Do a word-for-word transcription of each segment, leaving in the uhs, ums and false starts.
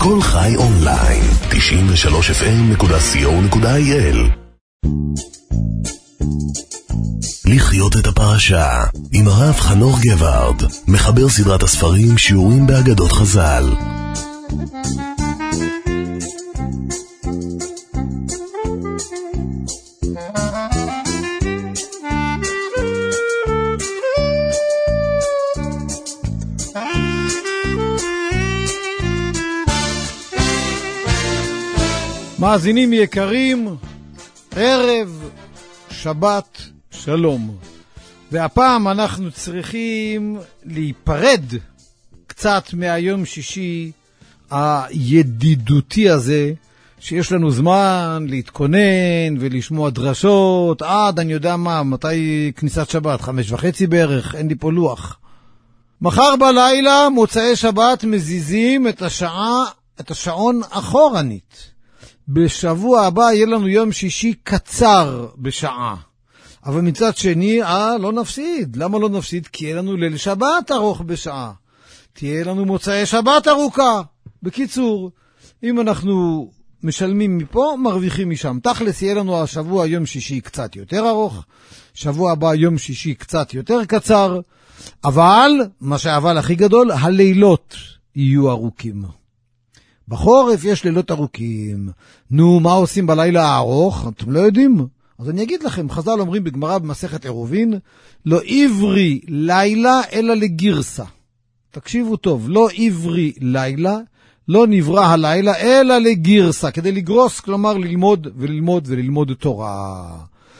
כל חי אונליין, תשעים ושלוש אף אם נקודה סי או נקודה איי אל. לחיות את הפרשה עם הרב חנוך גבארד, מחבר סדרת הספרים שיעורים באגדות חז"ל. מאזינים יקרים, ערב שבת שלום. והפעם אנחנו צריכים להיפרד קצת מהיום שישי הידידותי הזה, שיש לנו זמן להתכונן ולשמוע דרשות עד אני יודע מה, מתי כניסת שבת, חמש וחצי בערך, אין לי פה לוח. מחר בלילה, מוצאי שבת, מזיזים את השעה, את השעון אחורנית. בשבוע הבא יהיה לנו יום שישי קצר בשעה. אבל מצד שני, אה, לא נפסיד. למה לא נפסיד? כי יהיה לנו ליל שבת ארוך בשעה. תהיה לנו מוצאי שבת ארוכה. בקיצור, אם אנחנו משלמים מפה, מרוויחים משם. תכלס יהיה לנו השבוע יום שישי קצת יותר ארוך. שבוע הבא יום שישי קצת יותר קצר. אבל, מה שהאבל הכי גדול, הלילות יהיו ארוכים. בחורף יש לילות ארוכים. נו, מה עושים בלילה הארוך? אתם לא יודעים? אז אני אגיד לכם, חז"ל אומרים בגמרא במסכת עירובין, לא עברי לילה אלא לגרסה. תקשיבו טוב, לא עברי לילה, לא נברא הלילה אלא לגרסה, כדי לגרוס, כלומר ללמוד וללמוד וללמוד תורה.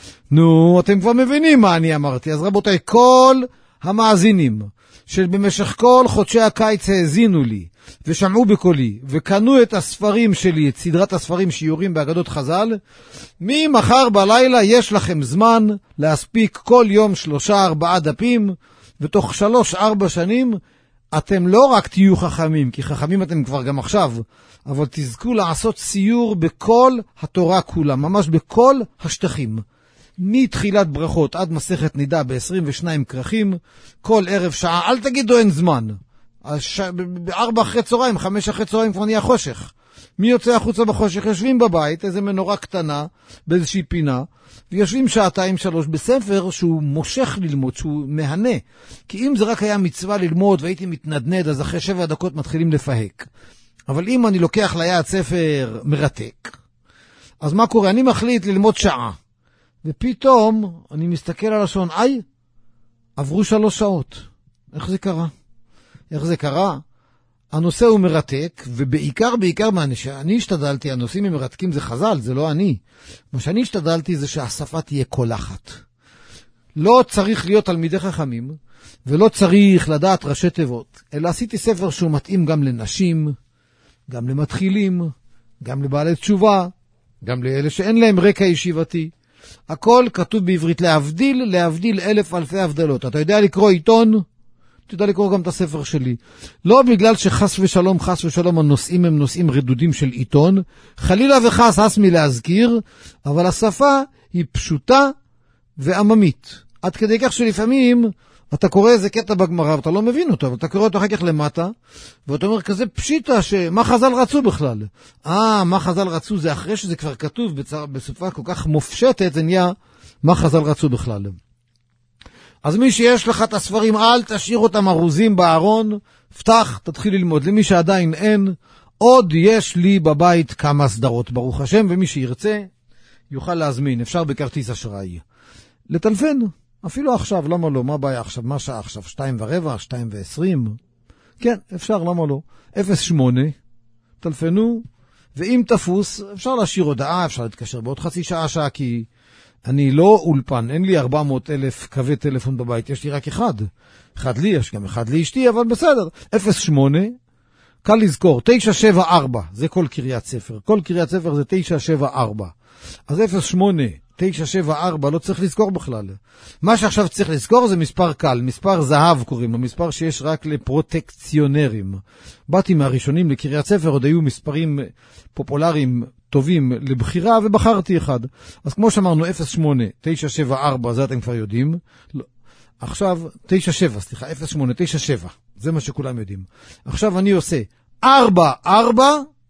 נו, אתם כבר מבינים מה אני אמרתי. אז רבותיי, כל המאזינים שבמשך כל חודשי הקיץ האזינו לי ושמעו בקולי וקנו את הספרים שלי, את סדרת הספרים שיעורים באגדות חז"ל, ממחר בלילה יש לכם זמן להספיק כל יום שלושה ארבעה דפים, ותוך שלוש ארבע שנים אתם לא רק תהיו חכמים, כי חכמים אתם כבר גם עכשיו, אבל תזכו לעשות סיור בכל התורה כולה, ממש בכל השטחים. מתחילת ברכות עד מסכת נידה ב-עשרים ושניים כרכים, כל ערב שעה, אל תגידו אין זמן. הש... בארבע אחרי צהריים, חמש אחרי צהריים כבר נהיה חושך. מי יוצא החוצה בחושך? יושבים בבית, איזה מנורה קטנה, באיזושהי פינה, ויושבים שעתיים שלוש בספר שהוא מושך ללמוד, שהוא מהנה. כי אם זה רק היה מצווה ללמוד והייתי מתנדנד, אז אחרי שבע דקות מתחילים לפהק. אבל אם אני לוקח ליד ספר מרתק, אז מה קורה? אני מחליט ללמוד שעה. ופתאום אני מסתכל על השעון, איי, עברו שלוש שעות. איך זה קרה? איך זה קרה? הנושא הוא מרתק, ובעיקר, בעיקר מה שאני השתדלתי, הנושאים הם מרתקים, זה חז"ל, זה לא אני. מה שאני השתדלתי זה שהשפה תהיה קולחת. לא צריך להיות תלמידי חכמים, ולא צריך לדעת ראשי תיבות, אלא עשיתי ספר שהוא מתאים גם לנשים, גם למתחילים, גם לבעלי תשובה, גם לאלה שאין להם רקע ישיבתי. הכל כתוב בעברית, להבדיל, להבדיל אלף אלפי הבדלות. אתה יודע לקרוא עיתון? אתה יודע לקרוא גם את הספר שלי. לא בגלל שחס ושלום, חס ושלום, הנושאים הם נושאים רדודים של עיתון. חלילה וחס, הס מלהזכיר, אבל השפה היא פשוטה ועממית. עד כדי כך שלפעמים אתה קורא איזה קטע בגמרא, ואתה לא מבין אותו, אבל אתה קורא אותו אחר כך למטה, ואתה אומר כזה פשיטה, שמה חז"ל רצו בכלל? אה, מה חז"ל רצו זה אחרי שזה כבר כתוב בצר, בשפה כל כך מופשטת, זה נהיה מה חז"ל רצו בכלל. אז מי שיש לך את הספרים, אל תשאיר אותם ארוזים בארון, פתח, תתחיל ללמוד. למי שעדיין אין, עוד יש לי בבית כמה סדרות, ברוך השם, ומי שירצה יוכל להזמין, אפשר בכרטיס אשראי. לטלפן. אפילו עכשיו, למה לא? מה בעיה עכשיו? מה שעה עכשיו? שתיים ורבע, שתיים ועשרים? כן, אפשר, למה לא? אפס שמונה, טלפנו, ואם תפוס, אפשר להשאיר הודעה, אפשר להתקשר בעוד חצי שעה, שעה, כי אני לא אולפן, אין לי ארבע מאות אלף קווי טלפון בבית, יש לי רק אחד. אחד לי, יש גם אחד לאשתי, אבל בסדר. אפס שמונה, קל לזכור, תשע שבע ארבע, זה כל קריאת ספר. כל קריאת ספר זה תשע שבע ארבע. אז אפס שמונה, תשע שבע ארבע, לא צריך לזכור בכלל. מה שעכשיו צריך לזכור זה מספר קל, מספר זהב קוראים לו, מספר שיש רק לפרוטקציונרים. באתי מהראשונים לקריאת ספר, עוד היו מספרים פופולריים טובים לבחירה, ובחרתי אחד. אז כמו שאמרנו, אפס שמונה, תשע שבע ארבע, זה אתם כבר יודעים. לא. עכשיו, תשע שבע, סליחה, אפס שמונה, תשע שבע. זה מה שכולם יודעים. עכשיו אני עושה ארבע, ארבע,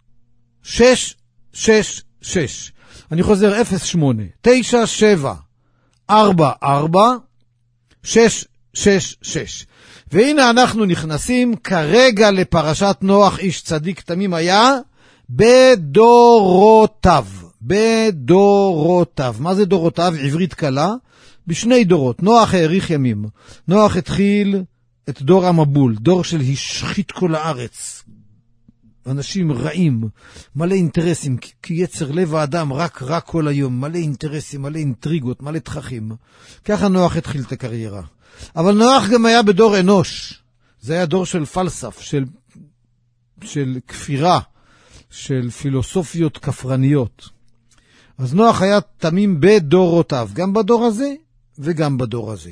שש שש שש. אני חוזר אפס שמונה תשע שבע ארבע ארבע שש שש שש. והנה אנחנו נכנסים כרגע לפרשת נוח איש צדיק תמים היה בדורותיו. בדורותיו. מה זה דורותיו? עברית קלה. בשני דורות. נוח האריך ימים. נוח התחיל את דור המבול, דור של השחית כל הארץ. אנשים רעים, מלא אינטרסים, כי יצר לב האדם רק רק כל היום, מלא אינטרסים, מלא אינטריגות, מלא תככים. ככה נוח התחיל את הקריירה. אבל נוח גם היה בדור אנוש. זה היה דור של פלסף, של, של כפירה, של פילוסופיות כפרניות. אז נוח היה תמים בדורותיו, גם בדור הזה וגם בדור הזה.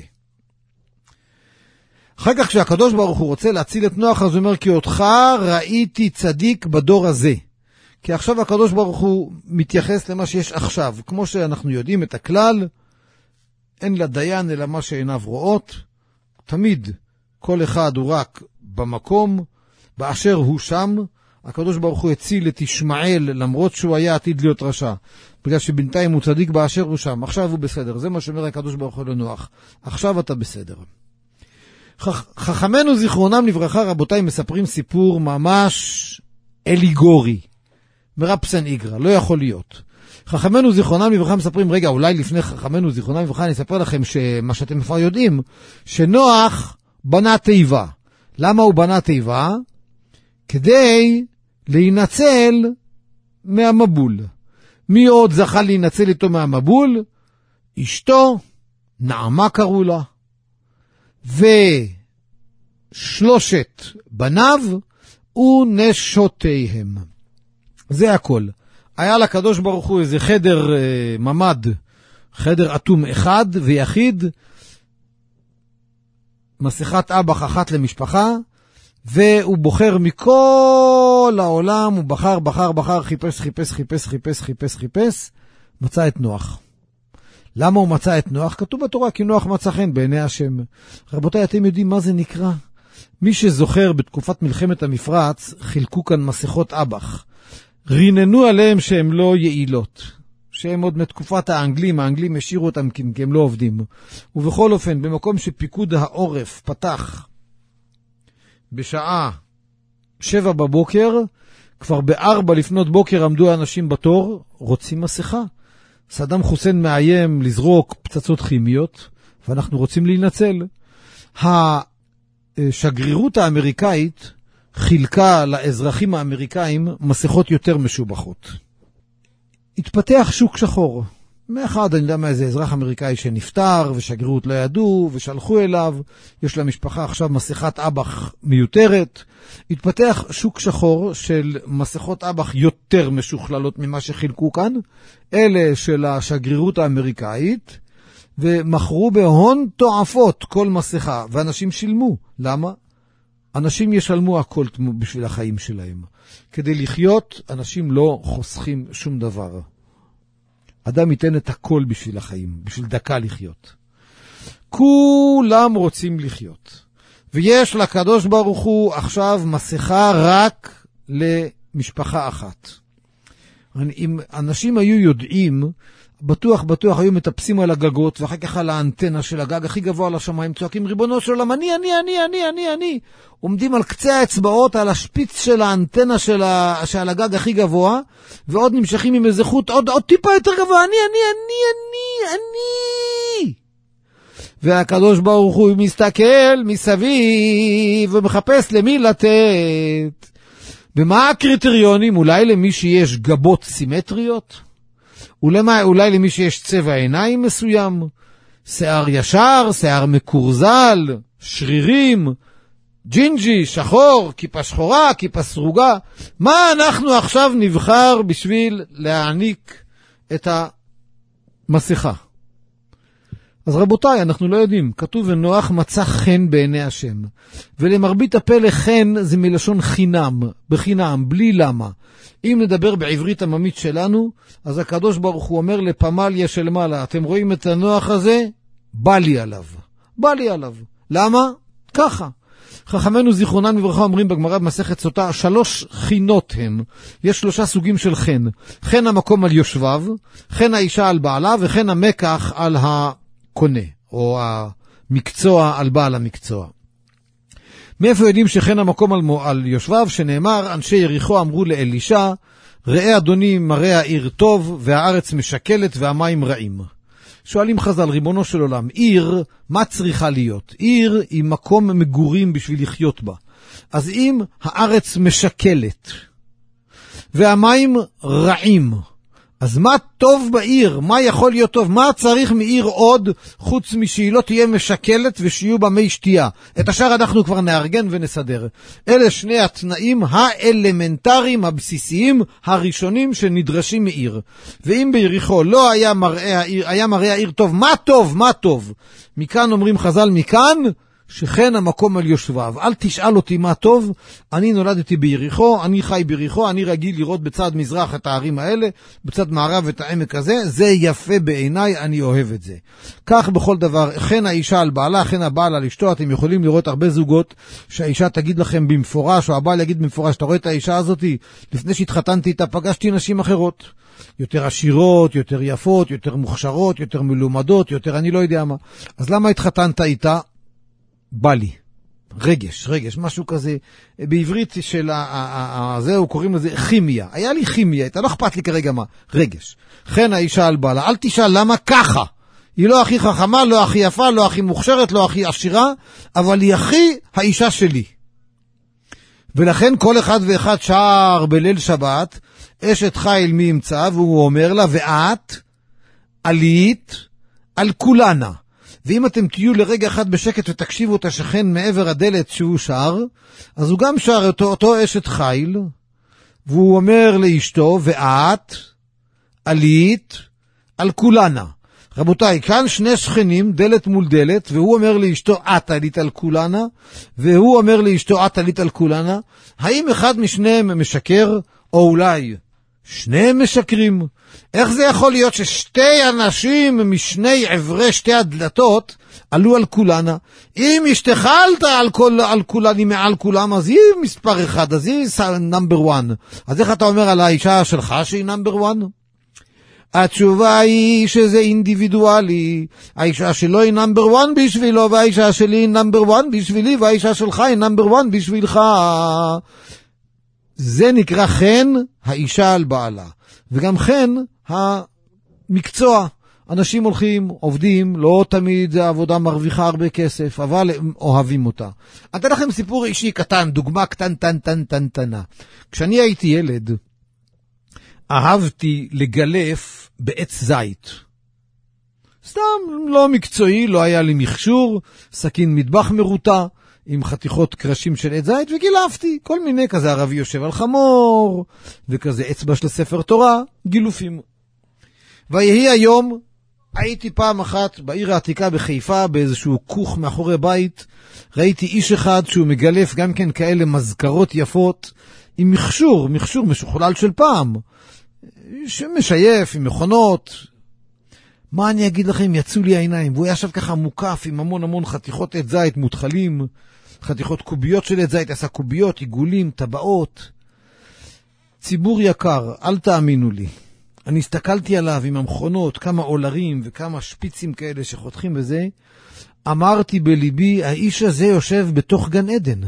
אחר כך כשהקדוש ברוך הוא רוצה להציל את נוח, אז הוא אומר, כי אותך ראיתי צדיק בדור הזה. כי עכשיו הקדוש ברוך הוא מתייחס למה שיש עכשיו. כמו שאנחנו יודעים את הכלל, אין לדיין אלא מה שעיניו רואות. תמיד כל אחד הוא רק במקום, באשר הוא שם. הקדוש ברוך הוא הציל את ישמעאל למרות שהוא היה עתיד להיות רשע. בגלל שבינתיים הוא צדיק באשר הוא שם. עכשיו הוא בסדר. זה מה שאומר הקדוש ברוך הוא לנוח. עכשיו אתה בסדר. חכמנו זיכרונם לברכה, רבותיי, מספרים סיפור ממש אליגורי. מרפסן איגרא, לא יכול להיות. חכמנו זיכרונם לברכה מספרים, רגע, אולי לפני חכמנו זיכרונם לברכה אני אספר לכם שמה שאתם כבר יודעים, שנוח בנה תיבה. למה הוא בנה תיבה? כדי להינצל מהמבול. מי עוד זכה להינצל איתו מהמבול? אשתו, נעמה קראו לה. ושלושת בניו ונשותיהם. זה הכל. היה לקדוש ברוך הוא איזה חדר אה, ממד, חדר אטום אחד ויחיד, מסכת אב"ח אחת למשפחה, והוא בוחר מכל העולם, הוא בחר, בחר, בחר, חיפש, חיפש, חיפש, חיפש, חיפש, חיפש, מצא את נוח. למה הוא מצא את נוח? כתוב בתורה, כי נוח מצא חן בעיני השם. רבותיי, אתם יודעים מה זה נקרא? מי שזוכר בתקופת מלחמת המפרץ, חילקו כאן מסכות אב"ח. ריננו עליהם שהם לא יעילות. שהם עוד מתקופת האנגלים, האנגלים השאירו אותם כי הם לא עובדים. ובכל אופן, במקום שפיקוד העורף פתח בשעה שבע בבוקר, כבר בארבע לפנות בוקר עמדו האנשים בתור, רוצים מסכה. סדאם חוסיין מאיים לזרוק פצצות כימיות, ואנחנו רוצים להינצל. השגרירות האמריקאית חילקה לאזרחים האמריקאים מסכות יותר משובחות. התפתח שוק שחור. מאחד, אני יודע מה, איזה אזרח אמריקאי שנפטר, ושגרירות לא ידעו, ושלחו אליו, יש למשפחה עכשיו מסכת אב"ח מיותרת. התפתח שוק שחור של מסכות אב"ח יותר משוכללות ממה שחילקו כאן, אלה של השגרירות האמריקאית, ומכרו בהון תועפות כל מסכה, ואנשים שילמו. למה? אנשים ישלמו הכל בשביל החיים שלהם. כדי לחיות, אנשים לא חוסכים שום דבר. אדם ייתן את הכל בשביל החיים, בשביל דקה לחיות. כולם רוצים לחיות. ויש לקדוש ברוך הוא עכשיו מסכה רק למשפחה אחת. אם אנשים היו יודעים, בטוח בטוח היו מטפסים על הגגות, ואחר כך על האנטנה של הגג הכי גבוה לשמיים, צועקים ריבונו של עולם, אני, אני, אני, אני, אני, אני. עומדים על קצה האצבעות, על השפיץ של האנטנה של, ה... של הגג הכי גבוה, ועוד נמשכים עם איזה חוט, עוד, עוד טיפה יותר גבוה, אני, אני, אני, אני, אני. והקדוש ברוך הוא מסתכל מסביב, ומחפש למי לתת. ומה הקריטריונים? אולי למי שיש גבות סימטריות? אולי, אולי למי שיש צבע עיניים מסוים? שיער ישר, שיער מקורזל, שרירים, ג'ינג'י, שחור, כיפה שחורה, כיפה סרוגה. מה אנחנו עכשיו נבחר בשביל להעניק את המסכה? אז רבותיי, אנחנו לא יודעים. כתוב ונוח מצא חן בעיני השם. ולמרבית הפלא חן זה מלשון חינם, בחינם, בלי למה. אם נדבר בעברית עממית שלנו, אז הקדוש ברוך הוא אומר לפמליה של מעלה, אתם רואים את הנוח הזה? בא לי עליו. בא לי עליו. למה? ככה. חכמינו זיכרונם לברכה אומרים בגמרא במסכת סוטה, שלוש חינות הם. יש שלושה סוגים של חן. חן המקום על יושביו, חן האישה על בעלה, וכן המקח על הקונה, או המקצוע על בעל המקצוע. מאיפה יודעים שחן המקום על, על יושביו? שנאמר, אנשי יריחו אמרו לאלישע, ראה אדוני מראה העיר טוב, והארץ משקלת והמים רעים. שואלים חז"ל, ריבונו של עולם, עיר, מה צריכה להיות? עיר היא מקום מגורים בשביל לחיות בה. אז אם הארץ משקלת, והמים רעים, אז מה טוב בעיר? מה יכול להיות טוב? מה צריך מעיר עוד, חוץ משהיא לא תהיה משקלת ושיהיו בה מי שתייה? את השאר אנחנו כבר נארגן ונסדר. אלה שני התנאים האלמנטריים, הבסיסיים, הראשונים שנדרשים מעיר. ואם ביריחו לא היה מראה העיר, היה מראה העיר טוב, מה טוב? מה טוב? מכאן אומרים חז"ל, מכאן שכן המקום על יושביו. אל תשאל אותי מה טוב, אני נולדתי ביריחו, אני חי ביריחו, אני רגיל לראות בצד מזרח את הערים האלה, בצד מערב את העמק הזה, זה יפה בעיניי, אני אוהב את זה. כך בכל דבר, כן האישה על בעלה, כן הבעל על אשתו. אתם יכולים לראות הרבה זוגות שהאישה תגיד לכם במפורש, או הבעל יגיד במפורש, אתה רואה את האישה הזאת, לפני שהתחתנתי איתה פגשתי נשים אחרות. יותר עשירות, יותר יפות, יותר מוכשרות, יותר מלומדות, יותר אני לא יודע מה. אז למה התחתנת איתה? בא לי. רגש, רגש, משהו כזה. בעברית של זהו, קוראים לזה כימיה. היה לי כימיה, אתה לא אכפת לי כרגע מה. רגש. כן האישה על בעלה. אל תשאל למה ככה. היא לא הכי חכמה, לא הכי יפה, לא הכי מוכשרת, לא הכי עשירה, אבל היא הכי האישה שלי. ולכן כל אחד ואחד שר בליל שבת, אשת חיל מי ימצא, והוא אומר לה, ואת עלית על כולנה. ואם אתם תהיו לרגע אחד בשקט ותקשיבו את השכן מעבר הדלת שהוא שר, אז הוא גם שר אותו, אותו אשת חיל, והוא אומר לאשתו, ואת עלית על כולנה. רבותיי, כאן שני שכנים, דלת מול דלת, והוא אומר לאשתו, את עלית על כולנה, והוא אומר לאשתו, את עלית על כולנה. האם אחד משניהם משקר, או אולי שניהם משקרים? איך זה יכול להיות ששתי אנשים משני עברי שתי הדלתות עלו על כולנה? אם אשתך עלתה על, כל, על כולני מעל כולם, אז היא מספר אחד, אז היא נאמבר וואן. אז איך אתה אומר על האישה שלך שהיא נאמבר וואן? התשובה היא שזה אינדיבידואלי. האישה שלו היא נאמבר וואן בשבילו, והאישה שלי היא נאמבר וואן בשבילי, והאישה שלך היא נאמבר וואן בשבילך. זה נקרא חן האישה על בעלה. וגם חן המקצוע. אנשים הולכים, עובדים, לא תמיד זה עבודה מרוויחה הרבה כסף, אבל הם אוהבים אותה. אתן לכם סיפור אישי קטן, דוגמה קטן, טן, טן, טן, טנה. כשאני הייתי ילד, אהבתי לגלף בעץ זית. סתם, לא מקצועי, לא היה לי מכשור, סכין מטבח מרוטה, עם חתיכות קרשים של עץ זית, וגילפתי כל מיני, כזה ערבי יושב על חמור, וכזה אצבע של ספר תורה, גילופים. ויהי היום, הייתי פעם אחת בעיר העתיקה בחיפה, באיזשהו כוך מאחורי בית, ראיתי איש אחד שהוא מגלף גם כן כאלה מזכרות יפות, עם מכשור, מכשור משוכלל של פעם, שמשייף עם מכונות. מה אני אגיד לכם, יצאו לי העיניים, והוא ישב ככה מוקף עם המון המון חתיכות עץ זית מותחלים, חתיכות קוביות של עץ זית, עשה קוביות, עיגולים, טבעות. ציבור יקר, אל תאמינו לי. אני הסתכלתי עליו עם המכונות, כמה אולרים וכמה שפיצים כאלה שחותכים בזה, אמרתי בליבי, האיש הזה יושב בתוך גן עדן.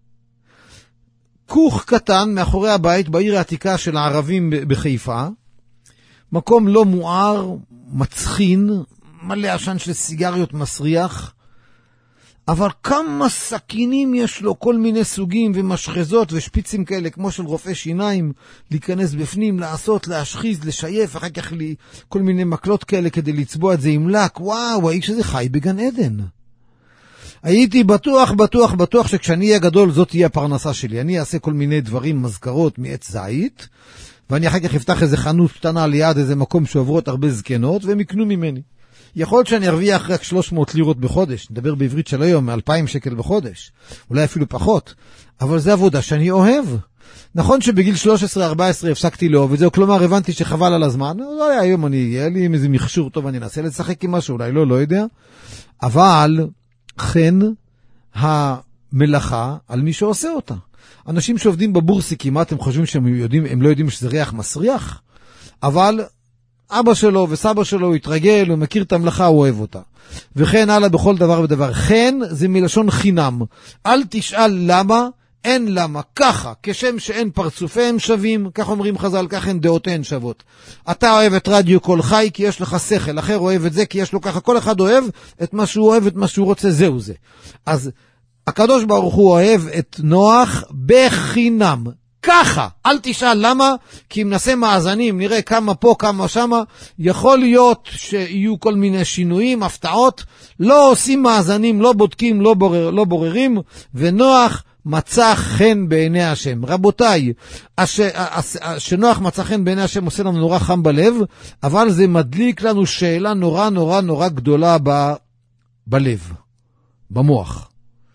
כוך קטן מאחורי הבית בעיר העתיקה של הערבים בחיפה, מקום לא מואר, מצחין, מלא עשן של סיגריות מסריח, אבל כמה סכינים יש לו, כל מיני סוגים ומשחזות ושפיצים כאלה, כמו של רופא שיניים, להיכנס בפנים, לעשות, להשחיז, לשייף, אחר כך לי כל מיני מקלות כאלה כדי לצבוע את זה עם לק. וואו, האיש הזה חי בגן עדן. הייתי בטוח, בטוח, בטוח שכשאני אהיה גדול זאת תהיה הפרנסה שלי. אני אעשה כל מיני דברים, מזכרות מעץ זית, ואני אחר כך אפתח איזה חנות קטנה ליד איזה מקום שעוברות הרבה זקנות, והם יקנו ממני. יכול להיות שאני ארוויח רק שלוש מאות לירות בחודש, נדבר בעברית של היום, אלפיים שקל בחודש, אולי אפילו פחות, אבל זה עבודה שאני אוהב. נכון שבגיל שלוש עשרה ארבע עשרה הפסקתי לאהוב את זה, כלומר הבנתי שחבל על הזמן, אולי היום אני, יהיה לי איזה מכשור טוב, אני אנסה לשחק עם משהו, אולי לא, לא יודע, אבל כן, מלאכה על מי שעושה אותה. אנשים שעובדים בבורסיקים, מה אתם חושבים שהם יודעים, הם לא יודעים שזה ריח מסריח? אבל אבא שלו וסבא שלו הוא התרגל, הוא מכיר את המלאכה, הוא אוהב אותה. וכן הלאה בכל דבר ודבר. כן זה מלשון חינם. אל תשאל למה, אין למה. ככה, כשם שאין פרצופיהם שווים, כך אומרים חז"ל, כך אין דעותיהן שוות. אתה אוהב את רדיו קול חי כי יש לך שכל, אחר אוהב את זה כי יש לו ככה. כל אחד אוהב את מה שהוא אוהב, את מה שהוא רוצה, זהו זה. אז הקדוש ברוך הוא אוהב את נוח בחינם. ככה, אל תשאל למה, כי אם נעשה מאזנים, נראה כמה פה, כמה שמה, יכול להיות שיהיו כל מיני שינויים, הפתעות, לא עושים מאזנים, לא בודקים, לא, בורר, לא בוררים, ונוח מצא חן בעיני השם. רבותיי, הש, הש, שנוח מצא חן בעיני השם עושה לנו נורא חם בלב, אבל זה מדליק לנו שאלה נורא נורא נורא גדולה ב, בלב, במוח.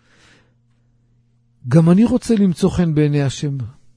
גם אני רוצה למצוא חן בעיני השם.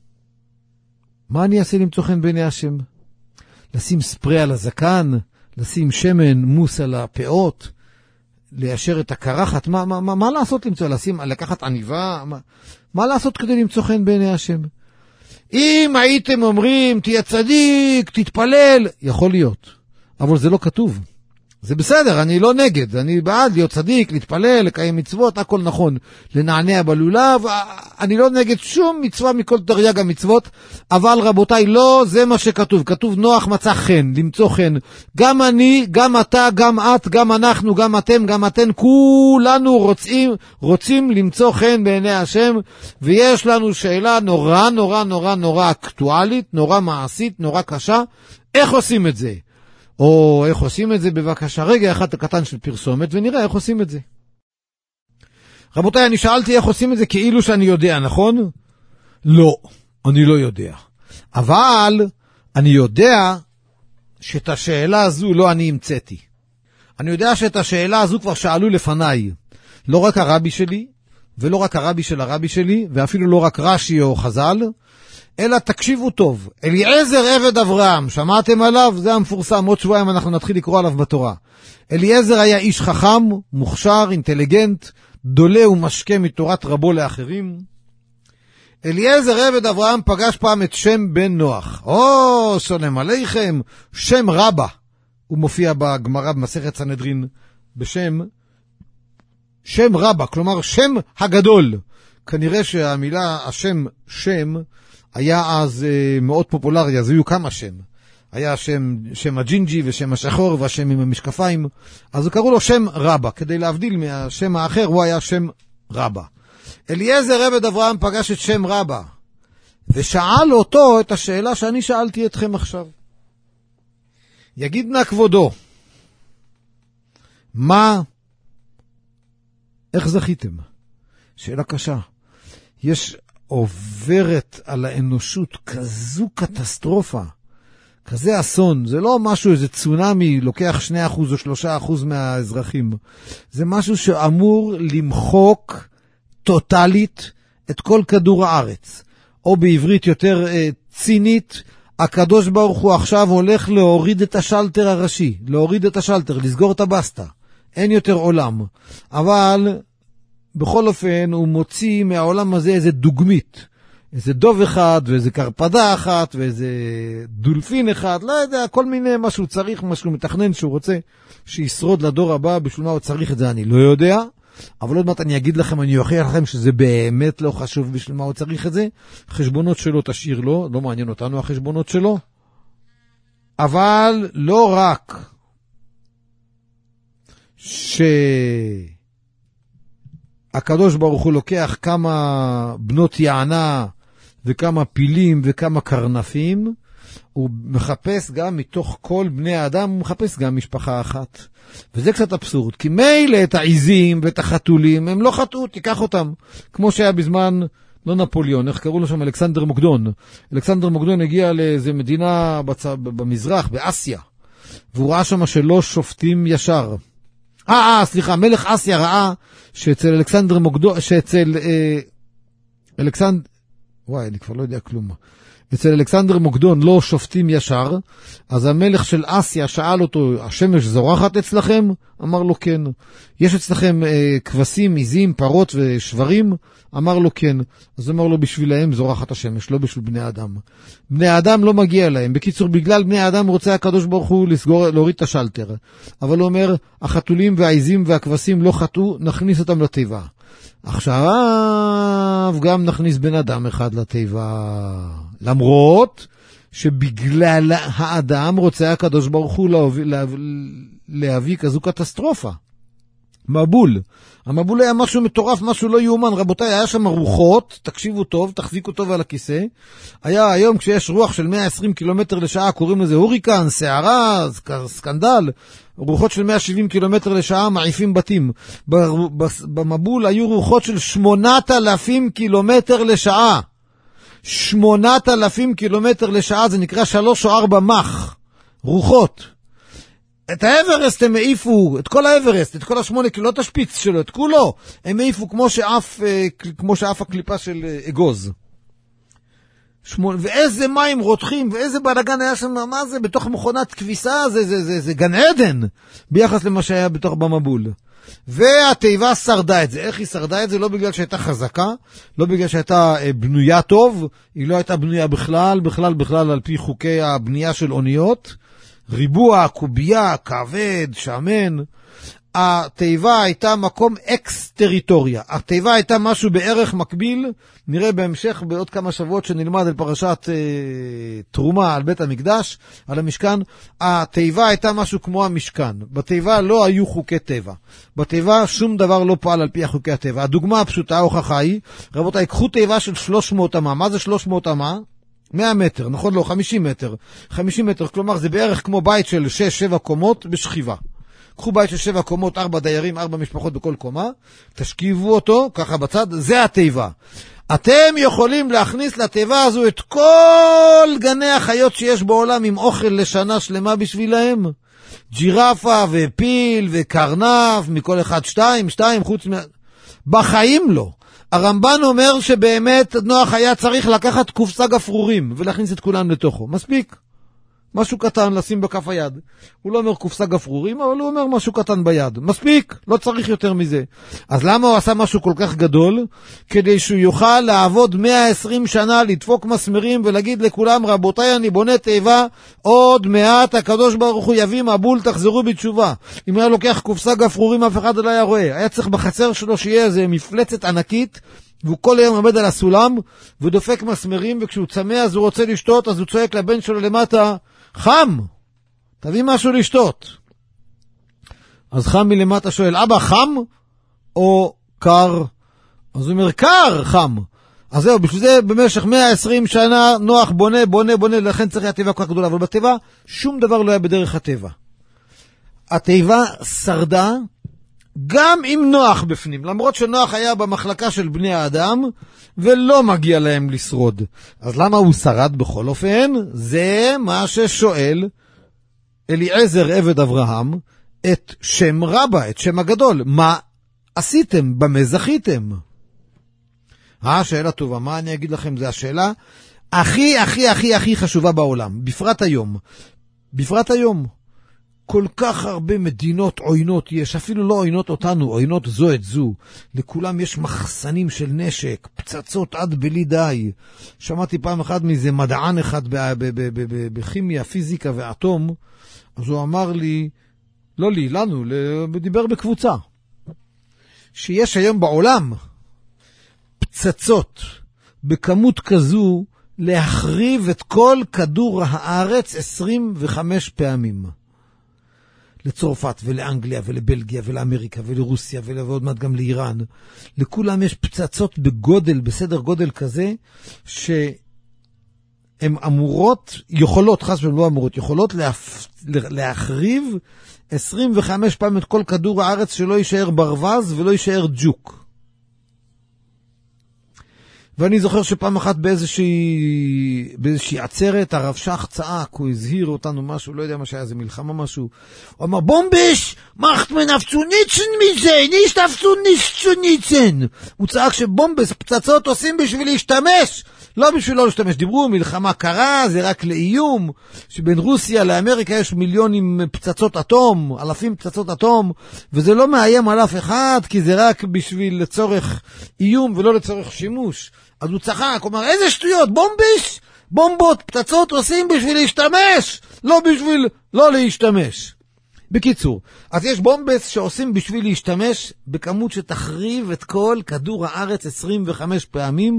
מה אני אעשה למצוא חן בעיני השם? לשים ספרי על הזקן, לשים שמן מוס על הפאות, ליישר את הקרחת, מה, מה, מה, מה לעשות למצוא? לשים, לקחת עניבה? מה, מה לעשות כדי למצוא חן בעיני השם? אם הייתם אומרים, תהיה צדיק, תתפלל, יכול להיות. אבל זה לא כתוב. זה בסדר, אני לא נגד, אני בעד להיות צדיק, להתפלל, לקיים מצוות, הכל נכון, לנענע בלולב, אני לא נגד שום מצווה מכל תרי"ג המצוות, אבל רבותיי, לא זה מה שכתוב, כתוב נוח מצא חן, למצוא חן, גם אני, גם אתה, גם את, גם אנחנו, גם אתם, גם אתן, כולנו רוצים, רוצים למצוא חן בעיני השם, ויש לנו שאלה נורא נורא נורא נורא אקטואלית, נורא מעשית, נורא קשה, איך עושים את זה? או איך עושים את זה? בבקשה, רגע אחד קטן של פרסומת ונראה איך עושים את זה. רבותיי, אני שאלתי איך עושים את זה כאילו שאני יודע, נכון? לא, אני לא יודע. אבל אני יודע שאת השאלה הזו לא אני המצאתי. אני יודע שאת השאלה הזו כבר שאלו לפניי. לא רק הרבי שלי, ולא רק הרבי של הרבי שלי, ואפילו לא רק רש"י או חז"ל, אלא תקשיבו טוב, אליעזר עבד אברהם, שמעתם עליו? זה המפורסם, עוד שבועיים אנחנו נתחיל לקרוא עליו בתורה. אליעזר היה איש חכם, מוכשר, אינטליגנט, דולה ומשקה מתורת רבו לאחרים. אליעזר עבד אברהם פגש פעם את שם בן נוח. או, שלום עליכם, שם רבא. הוא מופיע בגמרא במסכת סנהדרין בשם שם רבא, כלומר שם הגדול. כנראה שהמילה, השם שם, היה אז אה, מאוד פופולרי, אז היו כמה שם. היה שם, שם הג'ינג'י ושם השחור והשם עם המשקפיים, אז קראו לו שם רבא, כדי להבדיל מהשם האחר, הוא היה שם רבא. אליעזר עבד אברהם פגש את שם רבא, ושאל אותו את השאלה שאני שאלתי אתכם עכשיו. יגיד נא כבודו, מה, איך זכיתם? שאלה קשה. יש עוברת על האנושות כזו קטסטרופה, כזה אסון, זה לא משהו, איזה צונמי, לוקח שני אחוז או שלושה אחוז מהאזרחים. זה משהו שאמור למחוק טוטלית את כל כדור הארץ. או בעברית יותר אה, צינית, הקדוש ברוך הוא עכשיו הולך להוריד את השלטר הראשי, להוריד את השלטר, לסגור את הבסטה. אין יותר עולם. אבל בכל אופן הוא מוציא מהעולם הזה איזה דוגמית. איזה דוב אחד, ואיזה קרפדה אחת, ואיזה דולפין אחד, לא יודע, כל מיני מה שהוא צריך, מה שהוא מתכנן, שהוא רוצה שישרוד לדור הבא, בשביל מה הוא צריך את זה, אני לא יודע, אבל עוד מעט אני אגיד לכם, אני אוכיח לכם שזה באמת לא חשוב בשביל מה הוא צריך את זה, חשבונות שלו תשאיר לו, לא מעניין אותנו החשבונות שלו, אבל לא רק שהקדוש ברוך הוא לוקח כמה בנות יענה, וכמה פילים וכמה קרנפים, הוא מחפש גם מתוך כל בני האדם, הוא מחפש גם משפחה אחת. וזה קצת אבסורד, כי מילא את העיזים ואת החתולים, הם לא חטאו, תיקח אותם. כמו שהיה בזמן, לא נפוליאון, איך קראו לו שם? אלכסנדר מוקדון. אלכסנדר מוקדון הגיע לאיזו מדינה בצ... במזרח, באסיה, והוא ראה שם שלא שופטים ישר. אה, אה, סליחה, מלך אסיה ראה שאצל אלכסנדר מוקדון, שאצל אה, אלכסנדר, וואי, אני כבר לא יודע כלום. אצל אלכסנדר מוקדון לא שופטים ישר, אז המלך של אסיה שאל אותו, השמש זורחת אצלכם? אמר לו כן. יש אצלכם אה, כבשים, עיזים, פרות ושברים? אמר לו כן. אז אמר לו, בשבילהם זורחת השמש, לא בשביל בני אדם. בני אדם לא מגיע להם. בקיצור, בגלל בני אדם רוצה הקדוש ברוך הוא לסגור, להוריד את השלטר. אבל הוא אומר, החתולים והעיזים והכבשים לא חטאו, נכניס אותם לטבע. עכשיו גם נכניס בן אדם אחד לטבע. למרות שבגלל האדם רוצה הקדוש ברוך הוא להביא, להביא, להביא כזו קטסטרופה. מבול. המבול היה משהו מטורף, משהו לא יאומן. רבותיי, היה שם רוחות, תקשיבו טוב, תחזיקו טוב על הכיסא. היה היום כשיש רוח של מאה ועשרים קילומטר לשעה, קוראים לזה הוריקן, סערה, סקנדל. רוחות של מאה ושבעים קילומטר לשעה מעיפים בתים. במבול היו רוחות של שמונת אלפים קילומטר לשעה. שמונת אלפים קילומטר לשעה, זה נקרא שלוש או ארבע מח. רוחות. את האברסט הם העיפו, את כל האברסט, את כל השמונה, לא את השפיץ שלו, את כולו, הם העיפו כמו שאף, כמו שאף הקליפה של אגוז. שמונה, ואיזה מים רותחים, ואיזה בלגן היה שם, מה זה, בתוך מכונת כביסה, זה, זה, זה, זה גן עדן, ביחס למה שהיה בתוך במבול. והטבע שרדה את זה. איך היא שרדה את זה? לא בגלל שהייתה חזקה, לא בגלל שהייתה בנויה טוב, היא לא הייתה בנויה בכלל, בכלל, בכלל על פי חוקי הבנייה של אוניות, ריבוע, קובייה, כבד, שמן. הטבע הייתה מקום אקס-טריטוריה. הטבע הייתה משהו בערך מקביל, נראה בהמשך בעוד כמה שבועות שנלמד על פרשת אה, תרומה על בית המקדש, על המשכן. הטבע הייתה משהו כמו המשכן. בטבע לא היו חוקי טבע. בטבע שום דבר לא פעל על פי חוקי הטבע. הדוגמה הפשוטה, ההוכחה היא, רבותיי, קחו טבע של שלוש מאות אמה. מה זה שלוש מאות אמה? מאה מטר, נכון? לא, חמישים מטר. חמישים מטר, כלומר זה בערך כמו בית של שש שבע קומות בשכיבה. קחו בית של שבע קומות, ארבע דיירים, ארבע משפחות בכל קומה, תשכיבו אותו, ככה בצד, זה הטבע. אתם יכולים להכניס לטבע הזו את כל גני החיות שיש בעולם עם אוכל לשנה שלמה בשבילהם. ג'ירפה ופיל וקרנף, מכל אחד שתיים, שתיים חוץ מה... בחיים לא. הרמב"ן אומר שבאמת נוח היה צריך לקחת קופסה גפרורים ולהכניס את כולם לתוכו. מספיק. משהו קטן לשים בכף היד. הוא לא אומר קופסה גפרורים, אבל הוא אומר משהו קטן ביד. מספיק, לא צריך יותר מזה. אז למה הוא עשה משהו כל כך גדול? כדי שהוא יוכל לעבוד מאה ועשרים שנה, לדפוק מסמרים ולהגיד לכולם, רבותיי, אני בונה טבע, עוד מעט הקדוש ברוך הוא יביא מבול, תחזרו בתשובה. אם היה לוקח קופסה גפרורים, אף אחד לא היה רואה. היה צריך בחצר שלו שיהיה איזה מפלצת ענקית, והוא כל היום עומד על הסולם ודופק מסמרים, וכשהוא צמא אז הוא רוצה לשתות, אז הוא צועק לבן שלו למטה, חם, תביא משהו לשתות. אז חם מלמטה שואל, אבא, חם או קר? אז הוא אומר, קר, חם. אז זהו, בשביל זה במשך מאה ועשרים שנה נוח בונה, בונה, בונה, לכן צריך הטבע כל כך גדולה, אבל בטבע שום דבר לא היה בדרך הטבע. הטבע שרדה גם עם נוח בפנים, למרות שנוח היה במחלקה של בני האדם, ולא מגיע להם לשרוד. אז למה הוא שרד בכל אופן? זה מה ששואל אליעזר עבד אברהם, את שם רבא, את שם הגדול. מה עשיתם? במה זכיתם? השאלה טובה, מה אני אגיד לכם? זה השאלה הכי, הכי, הכי, הכי חשובה בעולם, בפרט היום. בפרט היום. כל כך הרבה מדינות עוינות יש, אפילו לא עוינות אותנו, עוינות זו את זו. לכולם יש מחסנים של נשק, פצצות עד בלי די. שמעתי פעם אחת מזה מדען אחד בכימיה, פיזיקה ואטום, אז הוא אמר לי, לא לי, לנו, דיבר בקבוצה, שיש היום בעולם פצצות בכמות כזו להחריב את כל כדור הארץ עשרים וחמש פעמים. לצרפת ולאנגליה ולבלגיה ולאמריקה ולרוסיה ועוד מעט גם לאיראן. לכולם יש פצצות בגודל, בסדר גודל כזה, שהן אמורות, יכולות, חס ושלום לא אמורות, יכולות להפ... להחריב עשרים וחמש פעם את כל כדור הארץ, שלא יישאר ברווז ולא יישאר ג'וק. ואני זוכר שפעם אחת באיזושהי, באיזושהי עצרת, הרב שח צעק, הוא הזהיר אותנו משהו, לא יודע מה שהיה, זה מלחמה משהו. הוא אמר, בומביש, macht man auf zu nitzen mit sie, nicht auf zu nichts zu nitzen. הוא צעק שבומבס, פצצות עושים בשביל להשתמש, לא בשביל לא להשתמש. דיברו, מלחמה קרה, זה רק לאיום, שבין רוסיה לאמריקה יש מיליונים פצצות אטום, אלפים פצצות אטום, וזה לא מאיים על אף אחד, כי זה רק בשביל לצורך איום ולא לצורך שימוש. אז הוא צחק, הוא אמר, איזה שטויות, בומביש, בומבות, פצצות עושים בשביל להשתמש, לא בשביל לא להשתמש. בקיצור, אז יש בומבס שעושים בשביל להשתמש בכמות שתחריב את כל כדור הארץ עשרים וחמש פעמים,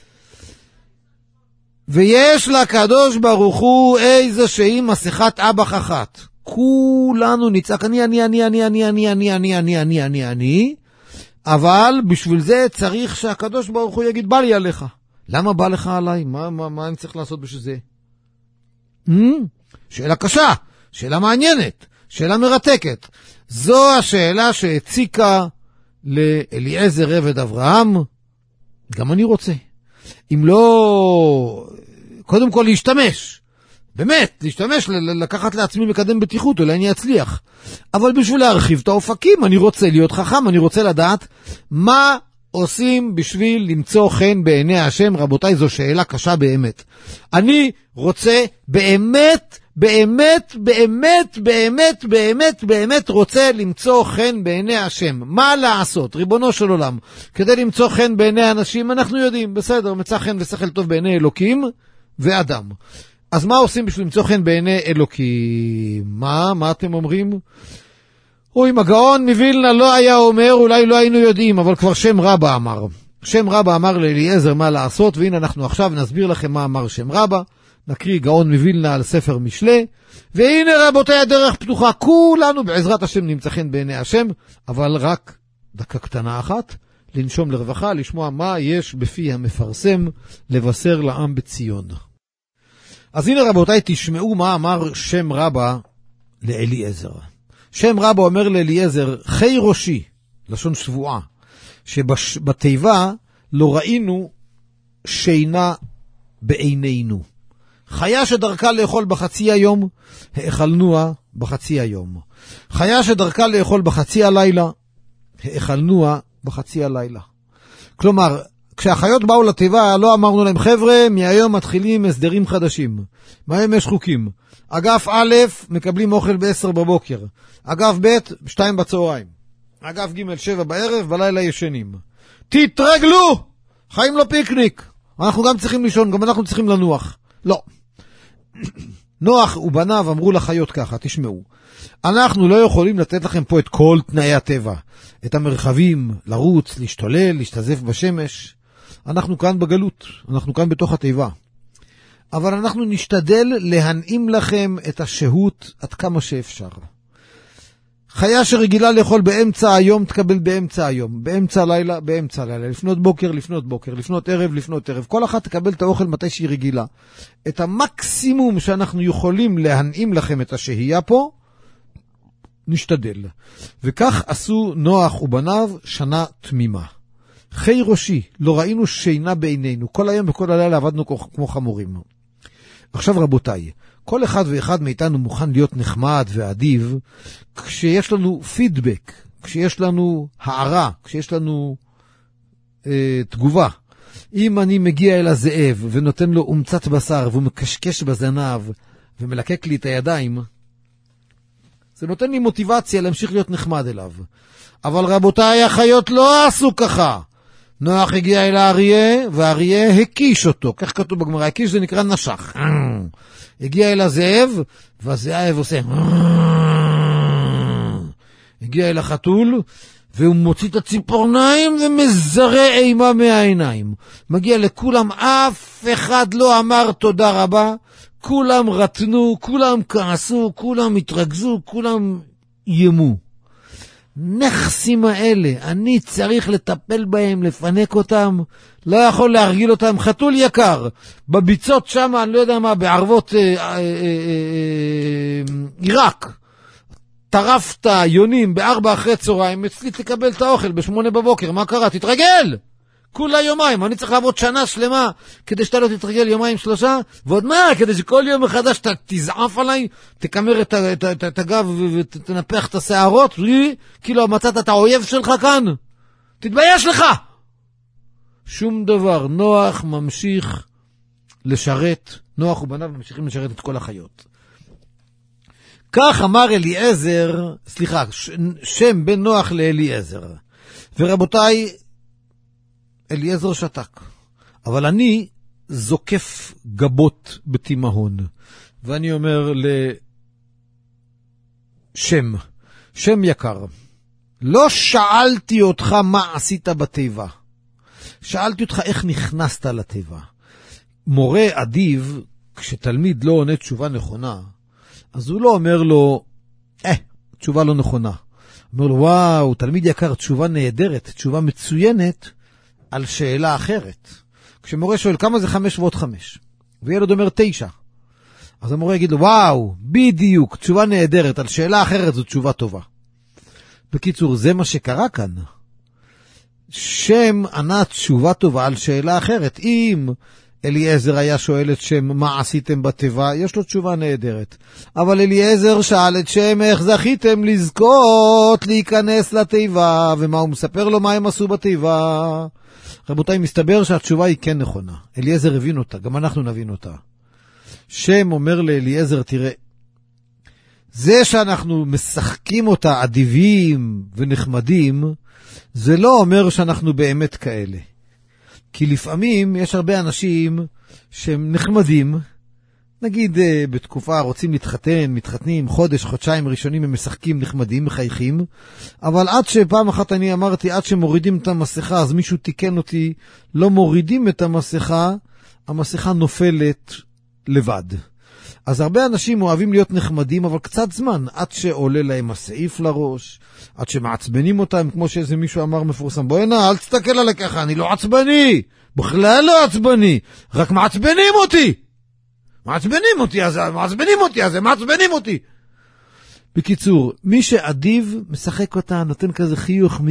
ויש לקדוש ברוך הוא איזה שהיא מסכת אב"ח אחת. כולנו נצעק אני אני אני אני אני אני אני אני אני אני אני אני, אבל בשביל זה צריך שהקדוש ברוך הוא יגיד בא לי עליך. למה בא לך עליי? מה מה מה אני צריך לעשות בשביל זה? שאלה קשה, שאלה מעניינת. שאלה מרתקת. זו השאלה שהציקה לאליעזר עבד אברהם. גם אני רוצה. אם לא, קודם כל להשתמש. באמת, להשתמש, לקחת לעצמי מקדם בטיחות, אולי אני אצליח. אבל בשביל להרחיב את האופקים, אני רוצה להיות חכם, אני רוצה לדעת מה עושים בשביל למצוא חן בעיני השם. רבותיי, זו שאלה קשה באמת. אני רוצה באמת, באמת, באמת, באמת, באמת, באמת רוצה למצוא חן בעיני השם. מה לעשות, ריבונו של עולם? כדי למצוא חן בעיני אנשים, אנחנו יודעים, בסדר, מצא חן ושכל טוב בעיני אלוקים ואדם. אז מה עושים בשביל למצוא חן בעיני אלוקים? מה? מה אתם אומרים? אוי, מגאון מווילנה לא היה אומר, אולי לא היינו יודעים, אבל כבר שם רבא אמר. שם רבא אמר לאליעזר מה לעשות, והנה אנחנו עכשיו נסביר לכם מה אמר שם רבא. נקריא גאון מווילנה על ספר משלי, והנה רבותיי הדרך פתוחה, כולנו בעזרת השם נמצא חן בעיני השם, אבל רק דקה קטנה אחת, לנשום לרווחה, לשמוע מה יש בפי המפרסם, לבשר לעם בציון. אז הנה רבותיי תשמעו מה אמר שם רבא לאליעזר. שם רבא אומר לאליעזר, חי ראשי, לשון שבועה, שבתיבה לא ראינו שינה בעינינו. חיה שדרכה לאכול בחצי היום, האכלנוה בחצי היום. חיה שדרכה לאכול בחצי הלילה, האכלנוה בחצי הלילה. כלומר, כשהחיות באו לתיבה, לא אמרנו להם, חבר'ה, מהיום מתחילים הסדרים חדשים. מהיום יש חוקים. אגף א', מקבלים אוכל ב-עשר בבוקר. אגף ב', שתיים בצהריים. אגף ג', שבע בערב, בלילה ישנים. תתרגלו! חיים לו פיקניק. אנחנו גם צריכים לישון, גם אנחנו צריכים לנוח. לא. נוח ובניו אמרו לחיות ככה, תשמעו. אנחנו לא יכולים לתת לכם פה את כל תנאי הטבע. את המרחבים, לרוץ, להשתולל, להשתזף בשמש. אנחנו כאן בגלות, אנחנו כאן בתוך התיבה. אבל אנחנו נשתדל להנעים לכם את השהות עד כמה שאפשר. חיה שרגילה לאכול באמצע היום, תקבל באמצע היום. באמצע הלילה, באמצע הלילה. לפנות בוקר, לפנות בוקר. לפנות ערב, לפנות ערב. כל אחת תקבל את האוכל מתי שהיא רגילה. את המקסימום שאנחנו יכולים להנעים לכם את השהייה פה, נשתדל. וכך עשו נוח ובניו שנה תמימה. חי ראשי, לא ראינו שינה בעינינו. כל היום וכל הלילה עבדנו כמו חמורים. עכשיו רבותיי, כל אחד ואחד מאיתנו מוכן להיות נחמד ואדיב כשיש לנו פידבק, כשיש לנו הערה, כשיש לנו אה, תגובה. אם אני מגיע אל הזאב ונותן לו אומצת בשר והוא מקשקש בזנב ומלקק לי את הידיים, זה נותן לי מוטיבציה להמשיך להיות נחמד אליו. אבל רבותיי, החיות לא עשו ככה. נוח הגיע אל האריה, והאריה הקיש אותו. כך כתוב בגמרא, הקיש זה נקרא נשך. הגיע אל הזאב, והזאב עושה... הגיע אל החתול, והוא מוציא את הציפורניים ומזרה אימה מהעיניים. מגיע לכולם, אף אחד לא אמר תודה רבה, כולם רטנו, כולם כעסו, כולם התרגזו, כולם ימו. נכסים האלה, אני צריך לטפל בהם, לפנק אותם, לא יכול להרגיל אותם. חתול יקר, בביצות שם, אני לא יודע מה, בערבות אה, אה, אה, אה, עיראק, טרפת יונים בארבע אחרי צהריים, אצלי תקבל את האוכל בשמונה בבוקר, מה קרה? תתרגל! כולה יומיים, אני צריך לעבוד שנה שלמה כדי שאתה לא תתרגל יומיים שלושה, ועוד מה, כדי שכל יום מחדש אתה תזעף עליי, תקמר את, את, את, את הגב ותנפח את השערות, כאילו מצאת את האויב שלך כאן, תתבייש לך! שום דבר. נוח ממשיך לשרת, נוח ובניו ממשיכים לשרת את כל החיות. כך אמר אליעזר, סליחה, שם בן נוח לאליעזר. ורבותיי, אליעזר שתק. אבל אני זוקף גבות בתימהון. ואני אומר לשם, שם יקר, לא שאלתי אותך מה עשית בתיבה. שאלתי אותך איך נכנסת לתיבה. מורה אדיב, כשתלמיד לא עונה תשובה נכונה, אז הוא לא אומר לו, אה, תשובה לא נכונה. אומר לו, וואו, תלמיד יקר, תשובה נהדרת, תשובה מצוינת על שאלה אחרת. כשמורה שואל, כמה זה חמש ועוד חמש? וילד אומר, תשע. אז המורה יגיד לו, וואו, בדיוק, תשובה נהדרת, על שאלה אחרת זו תשובה טובה. בקיצור, זה מה שקרה כאן. שם ענה תשובה טובה על שאלה אחרת. אם אליעזר היה שואל את שם, מה עשיתם בתיבה? יש לו תשובה נהדרת. אבל אליעזר שאל את שם, איך זכיתם לזכות להיכנס לתיבה? ומה הוא מספר לו מה הם עשו בתיבה? רבותיי, מסתבר שהתשובה היא כן נכונה. אליעזר הבין אותה, גם אנחנו נבין אותה. שם אומר לאליעזר, תראה, זה שאנחנו משחקים אותה אדיבים ונחמדים, זה לא אומר שאנחנו באמת כאלה. כי לפעמים יש הרבה אנשים שהם נחמדים, נגיד בתקופה רוצים להתחתן, מתחתנים, חודש, חודשיים ראשונים הם משחקים נחמדים, מחייכים, אבל עד שפעם אחת אני אמרתי, עד שמורידים את המסכה, אז מישהו תיקן אותי, לא מורידים את המסכה, המסכה נופלת לבד. אז הרבה אנשים אוהבים להיות נחמדים, אבל קצת זמן, עד שעולה להם הסעיף לראש, עד שמעצבנים אותם, כמו שאיזה מישהו אמר מפורסם, בואי נא, אל תסתכל עלי ככה, אני לא עצבני, בכלל לא עצבני, רק מעצבנים אותי. מעצבנים אותי, אז מעצבנים אותי, אז מעצבנים אותי. בקיצור, מי שעדיב משחק אותה, נותן כזה חיוך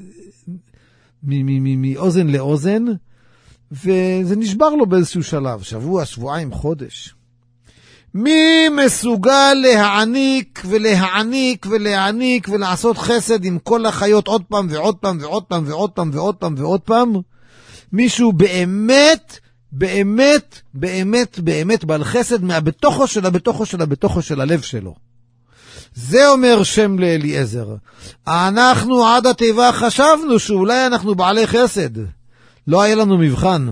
מאוזן לאוזן, וזה נשבר לו באיזשהו שלב, שבוע, שבועיים, חודש. מי מסוגל להעניק ולהעניק ולהעניק ולעשות חסד עם כל החיות עוד פעם ועוד פעם ועוד פעם ועוד פעם ועוד פעם ועוד פעם? מישהו באמת, באמת, באמת, באמת בעל חסד מהבתוכו של הבתוכו של הבתוכו של הלב שלו. זה אומר שם לאליעזר. אנחנו עד התיבה חשבנו שאולי אנחנו בעלי חסד. לא היה לנו מבחן.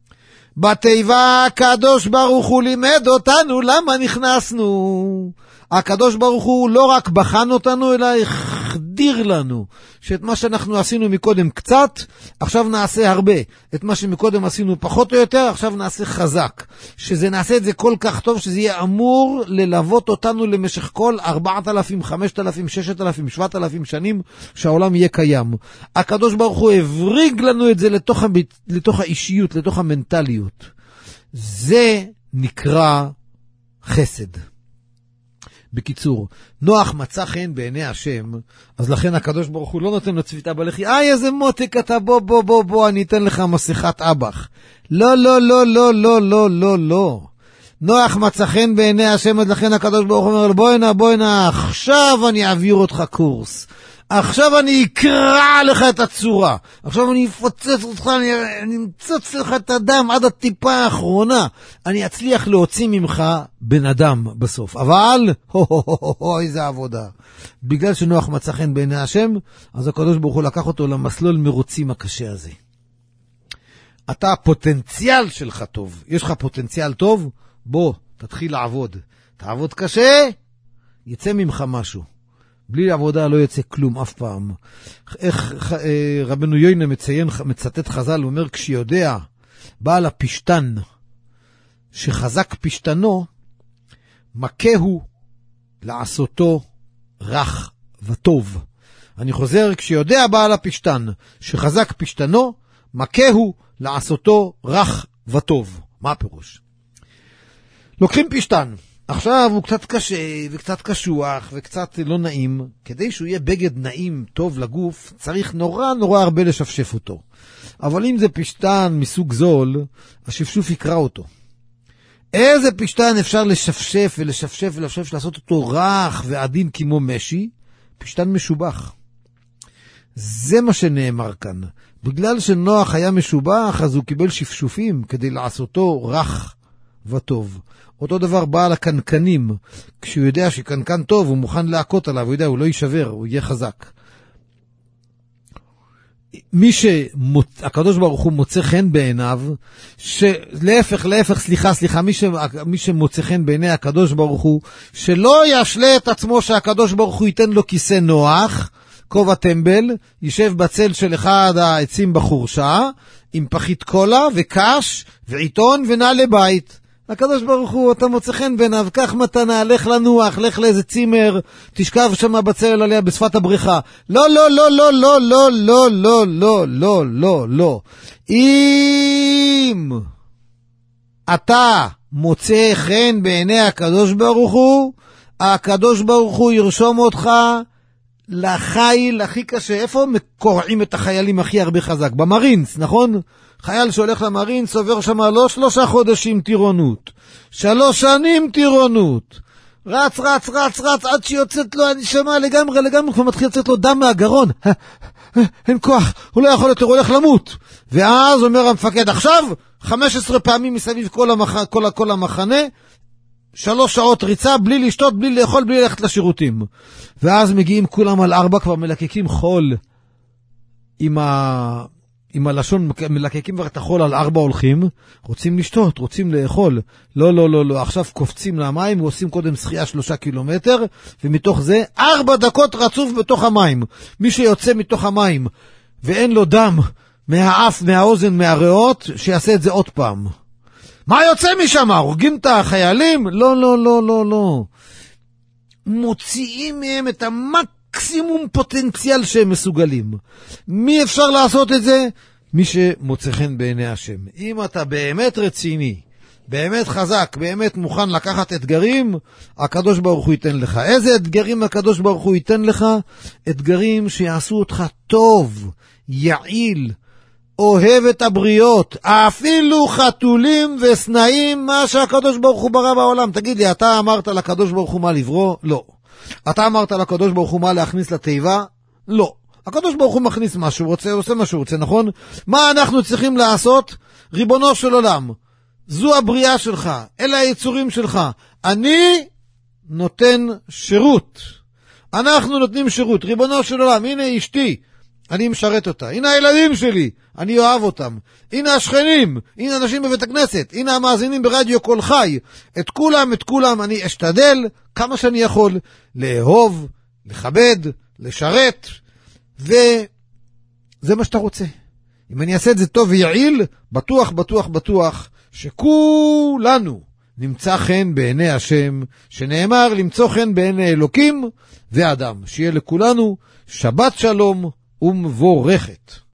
בתיבה הקדוש ברוך הוא לימד אותנו למה נכנסנו. הקדוש ברוך הוא לא רק בחן אותנו, אלא החדיר לנו שאת מה שאנחנו עשינו מקודם קצת, עכשיו נעשה הרבה. את מה שמקודם עשינו פחות או יותר, עכשיו נעשה חזק. שזה נעשה את זה כל כך טוב, שזה יהיה אמור ללוות אותנו למשך כל ארבעת אלפים, חמשת אלפים, ששת אלפים, שבעת אלפים שנים שהעולם יהיה קיים. הקדוש ברוך הוא הבריג לנו את זה לתוך, לתוך האישיות, לתוך המנטליות. זה נקרא חסד. בקיצור, נוח מצא חן בעיני השם, אז לכן הקדוש ברוך הוא לא נותן לו צביטה בלחי, איי איזה מותק אתה, בוא בוא בוא בוא, אני אתן לך מסכת אבח. לא לא לא לא לא לא לא לא. נוח מצא חן בעיני השם, אז לכן הקדוש ברוך הוא אומר לו, בואי נא בואי נא, עכשיו אני אעביר אותך קורס. עכשיו אני אקרע לך את הצורה. עכשיו אני אפוצץ אותך, אני, אני אמצוץ לך את הדם עד הטיפה האחרונה. אני אצליח להוציא ממך בן אדם בסוף. אבל, הו הו הו הו הו, איזה עבודה. בגלל שנוח מצא חן בעיני השם, אז הקדוש ברוך הוא לקח אותו למסלול מרוצים הקשה הזה. אתה הפוטנציאל שלך טוב. יש לך פוטנציאל טוב? בוא, תתחיל לעבוד. תעבוד קשה, יצא ממך משהו. בלי עבודה לא יצא כלום אף פעם. איך רבנו יוינה מציין, מצטט חז"ל, הוא אומר, כשיודע בעל הפשטן שחזק פשטנו, מכהו לעשותו רך וטוב. אני חוזר, כשיודע בעל הפשטן שחזק פשטנו, מכהו לעשותו רך וטוב. מה הפירוש? לוקחים פשטן, עכשיו הוא קצת קשה וקצת קשוח וקצת לא נעים. כדי שהוא יהיה בגד נעים טוב לגוף, צריך נורא נורא הרבה לשפשף אותו. אבל אם זה פשטן מסוג זול, השפשוף יקרא אותו. איזה פשטן אפשר לשפשף ולשפשף ולשפשף, לעשות אותו רך ועדין כמו משי? פשטן משובח. זה מה שנאמר כאן. בגלל שנוח היה משובח, אז הוא קיבל שפשופים כדי לעשותו רך וטוב. אותו דבר בעל הקנקנים, כשהוא יודע שקנקן טוב, הוא מוכן להכות עליו, הוא יודע, הוא לא יישבר, הוא יהיה חזק. מי שהקדוש ברוך הוא מוצא חן בעיניו, שלהפך, להפך, סליחה, סליחה, מי, ש, מי שמוצא חן בעיני הקדוש ברוך הוא, שלא ישלה את עצמו שהקדוש ברוך הוא ייתן לו כיסא נוח, כובע טמבל, יישב בצל של אחד העצים בחורשה, עם פחית קולה וקש ועיתון ונעלי בית. הקדוש ברוך הוא, אתה מוצא חן בעיניו, קח מתנה, לך לנוח, לך לאיזה צימר, תשכב שם בצל עליה בשפת הבריכה. לא, לא, לא, לא, לא, לא, לא, לא, לא, לא, לא, לא. אם אתה מוצא חן בעיני הקדוש ברוך הוא, הקדוש ברוך הוא ירשום אותך לחיל הכי קשה. איפה קורעים את החיילים הכי הרבה חזק? במרינס, נכון? חייל שהולך למרינס עובר שם לא שלושה חודשים טירונות, שלוש שנים טירונות, רץ רץ רץ רץ עד שיוצאת לו הנשמה לגמרי לגמרי, כבר מתחיל לצאת לו דם מהגרון, אין כוח, הוא לא יכול יותר, הוא הולך למות. ואז אומר המפקד, עכשיו חמש עשרה פעמים מסביב כל, המח... כל, כל המחנה, שלוש שעות ריצה, בלי לשתות, בלי לאכול, בלי ללכת לשירותים. ואז מגיעים כולם על ארבע, כבר מלקקים חול עם ה... עם הלשון, מלקקים כבר את החול על ארבע הולכים, רוצים לשתות, רוצים לאכול. לא, לא, לא, לא. עכשיו קופצים למים, ועושים קודם שחייה שלושה קילומטר, ומתוך זה ארבע דקות רצוף בתוך המים. מי שיוצא מתוך המים, ואין לו דם מהאף, מהאוזן, מהריאות, שיעשה את זה עוד פעם. מה יוצא משם? הורגים את החיילים? לא, לא, לא, לא, לא. מוציאים מהם את המקסימום פוטנציאל שהם מסוגלים. מי אפשר לעשות את זה? מי שמוצא חן בעיני השם. אם אתה באמת רציני, באמת חזק, באמת מוכן לקחת אתגרים, הקדוש ברוך הוא ייתן לך. איזה אתגרים הקדוש ברוך הוא ייתן לך? אתגרים שיעשו אותך טוב, יעיל, אוהב את הבריות, אפילו חתולים וסנאים, מה שהקדוש ברוך הוא ברא בעולם. תגיד לי, אתה אמרת לקדוש ברוך הוא מה לברוא? לא. אתה אמרת לקדוש ברוך הוא מה להכניס לתיבה? לא. הקדוש ברוך הוא מכניס מה שהוא רוצה, עושה מה שהוא רוצה, נכון? מה אנחנו צריכים לעשות? ריבונו של עולם, זו הבריאה שלך, אלה היצורים שלך. אני נותן שירות. אנחנו נותנים שירות. ריבונו של עולם, הנה אשתי, אני משרת אותה. הנה הילדים שלי, אני אוהב אותם. הנה השכנים, הנה אנשים בבית הכנסת, הנה המאזינים ברדיו כל חי. את כולם, את כולם אני אשתדל כמה שאני יכול לאהוב, לכבד, לשרת, וזה מה שאתה רוצה. אם אני אעשה את זה טוב ויעיל, בטוח, בטוח, בטוח, שכולנו נמצא חן בעיני השם, שנאמר למצוא חן בעיני אלוקים ואדם. שיהיה לכולנו שבת שלום ומבורכת.